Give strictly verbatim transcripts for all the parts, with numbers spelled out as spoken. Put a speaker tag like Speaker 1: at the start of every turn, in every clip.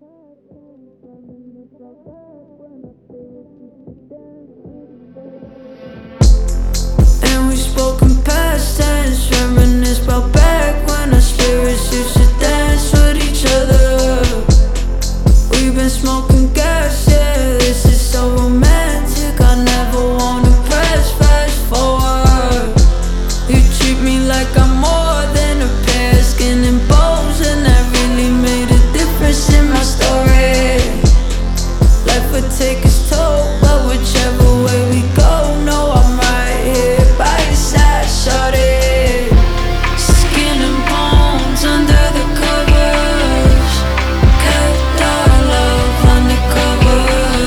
Speaker 1: And we spoke in past tense, reminisce about back when our spirits used to dance with each other. We've been smoking gas, yeah, this is so romantic. I never wanna press fast forward. You treat me like I'm more than a pair of skin and bones, and that really made a difference in my story. Life would take its toll, but whichever way we go, no, I'm right here by your side, shorty. Skin and bones under the covers, kept our love undercover.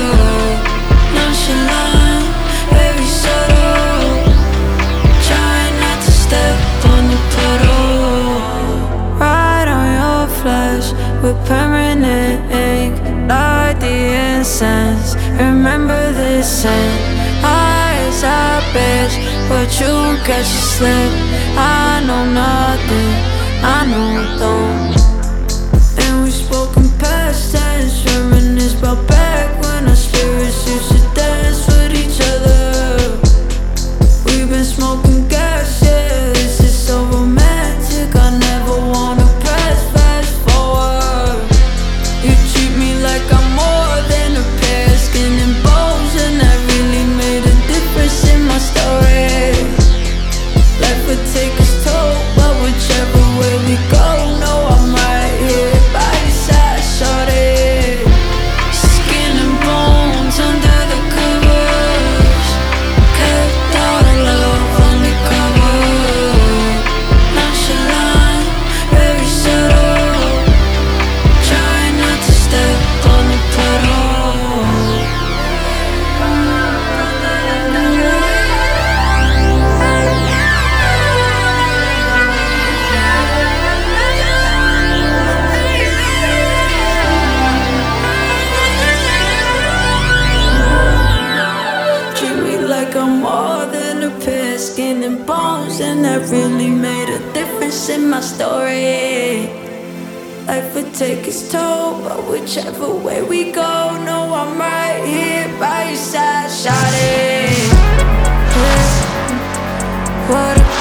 Speaker 1: Nonchalant, very subtle, trying not to step on the puddle. Right on your flesh with permanent ink, light the incense. Remember this scent, eyes I bitch, but you catch a slip. I know nothing, I know don't. And we spoke in past tense, reminisce about back when our spirits used to dance with each other. We've been smoking gas, yeah, this is so romantic. I never wanna press fast forward. You treat me like I'm more than a pair of skin and bones, and that really made a difference in my story. Life would take its toll, but whichever way we go, no, I'm right here by your side, shorty. Skin and bones under the covers, kept all the love undercover. Nonchalant, very subtle, trying not to step on the puddle. Treat me like I'm more than a pair of skin and bones, and that really made a difference in my story. Life would take its toll, but whichever way we go, no, I'm right here by your side, shawty. What a